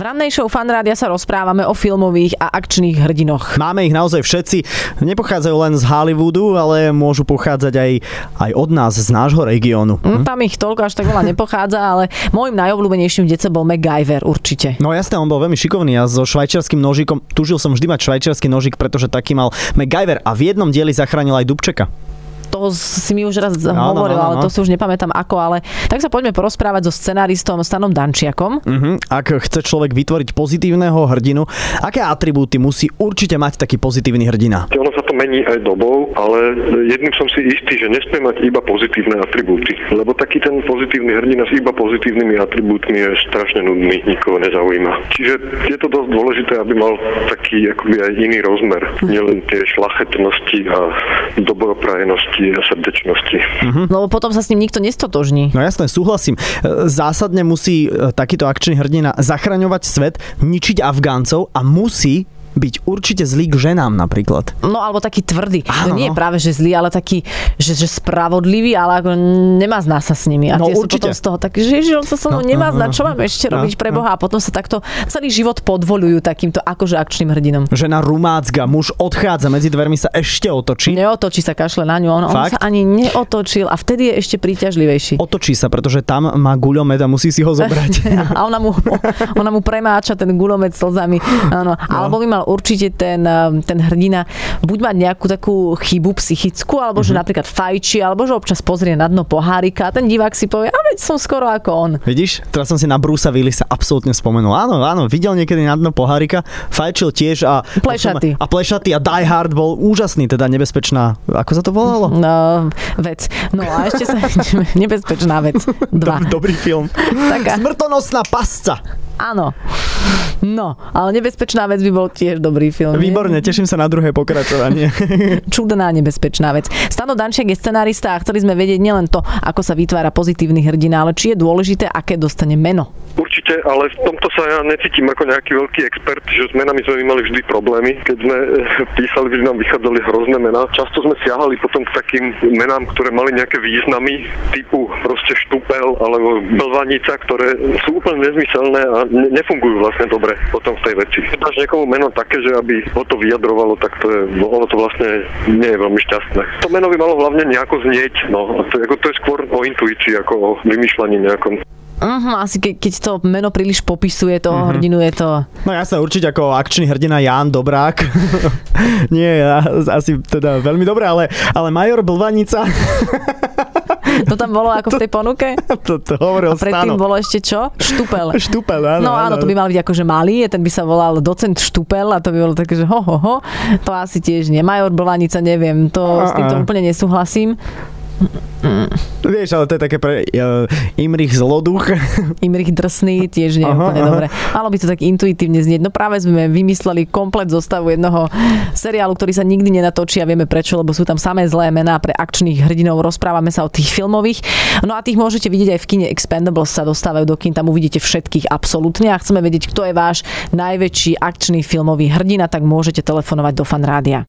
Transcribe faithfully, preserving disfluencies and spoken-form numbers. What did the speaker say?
V rannej show Fan Rádia sa rozprávame o filmových a akčných hrdinoch. Máme ich naozaj všetci. Nepochádzajú len z Hollywoodu, ale môžu pochádzať aj, aj od nás, z nášho regiónu. Hm? Tam ich toľko až tak veľa nepochádza, ale môjim najobľúbenejším v detstve bol MacGyver určite. No jasné, on bol veľmi šikovný a so švajčiarskym nožikom. Tužil som vždy mať švajčiarsky nožik, pretože taký mal MacGyver a v jednom dieli zachránil aj Dubčeka. To si mi už raz no, hovoril, no, no, no. ale to si už nepamätám ako, ale tak sa poďme porozprávať so scenáristom Stanom Dančiakom. Uh-huh. Ak chce človek vytvoriť pozitívneho hrdinu, aké atribúty musí určite mať taký pozitívny hrdina? Ono sa to mení aj dobou, ale jedným som si istý, že nesmie mať iba pozitívne atribúty, lebo taký ten pozitívny hrdina s iba pozitívnymi atribútmi je strašne nudný, nikoho nezaujíma. Čiže je to dosť dôležité, aby mal taký akoby aj iný rozmer, nielen tie šlachetnosti a dobroprajenosti a srdečnosti. Uh-huh. Lebo potom sa s ním nikto nestotožní. No jasné, súhlasím. Zásadne musí takýto akčný hrdina zachraňovať svet, ničiť Afgáncov a musí byť určite zlý k ženám napríklad. No alebo taký tvrdý. Áno, nie no. je práve, že zlý, ale taký, že, že spravodlivý, ale ako nemá zná sa s nimi. A no, tie sú určite. potom z toho tak, že ježiš, on sa so mnou no, nemá zná, čo mám ešte no, robiť pre Boha. A potom sa takto celý život podvolujú takýmto akože akčným hrdinom. Žena rumácga, muž odchádza, medzi dvermi sa ešte otočí. Neotočí sa, kašle na ňu. On, on sa ani neotočil a vtedy je ešte príťažlivejší. Otočí sa, pretože tam má guľomet a musí si ho zobrať. A ona mu, ona mu premáča ten guľomet slzami. Áno. No. Alebo by mal určite ten ten hrdina buď mať nejakú takú chybu psychickú, alebo že uh-huh. napríklad fajčí, alebo že občas pozrie na dno pohárika a ten divák si povie, a veď som skoro ako on. Vidíš? Teraz som si na Brusa Willisa absolútne spomenul. Áno, áno, videl niekedy na dno pohárika, fajčil tiež a plešatý. A plešatý a Die Hard bol úžasný, teda nebezpečná. Ako sa to volalo? No, vec. No a ešte sa nebezpečná vec. Dva. Dobrý film. Taká. Smrtonosná pasca. Áno. No, ale nebezpečná vec by bol tiež dobrý film. Výborne, nie? Teším sa na druhé pokračovanie. Čudná nebezpečná vec. Stano Dančiak je scenárista a chceli sme vedieť nielen to, ako sa vytvára pozitívny hrdina, ale či je dôležité, aké dostane meno. Určite, ale v tomto sa ja necítim ako nejaký veľký expert, že s menami sme mali vždy problémy. Keď sme písali, vždy nám vychádzali hrozné mená. Často sme siahali potom k takým menám, ktoré mali nejaké významy, typu proste Štupel alebo Blvanica, ktoré sú úplne nezmyselné a nefungujú vlastne dobre potom v tej veci. Keď dáš niekomu meno také, že aby ho to vyjadrovalo, tak to je, ono to vlastne nie je veľmi šťastné. To meno by malo hlavne nejako znieť, no. A to, ako, to je skôr o intuícii, ako o vymýšľaní nejakom. Uh-huh, asi ke, keď to meno príliš popisuje toho uh-huh. hrdinu, je to... No jasne, určite ako akčný hrdina Ján Dobrák. Nie, asi teda veľmi dobré, ale, ale Major Blvanica... To tam bolo ako v tej ponuke? To, to hovoril Stano. A predtým bolo ešte čo? Štupel. Štupel, áno. No áno, to by mal byť akože malý, ten by sa volal docent Štupel a to by bolo také, že ho, ho, ho. To asi tiež nie. Major Blvanica, neviem, to a, s týmto úplne nesúhlasím. Mm. Vieš, ale to je také pre uh, Imrich Zloduch. Imrich Drsný tiež nie je úplne aha. dobre. Malo by to tak intuitívne znieť. No práve sme vymysleli komplet zostavu jednoho seriálu, ktorý sa nikdy nenatočí a vieme prečo, lebo sú tam samé zlé mená pre akčných hrdinov. Rozprávame sa o tých filmových. No a tých môžete vidieť aj v kine Expendables, sa dostávajú do kín, tam uvidíte všetkých absolútne a chceme vedieť, kto je váš najväčší akčný filmový hrdina, tak môžete telefonovať do Fan Rádia.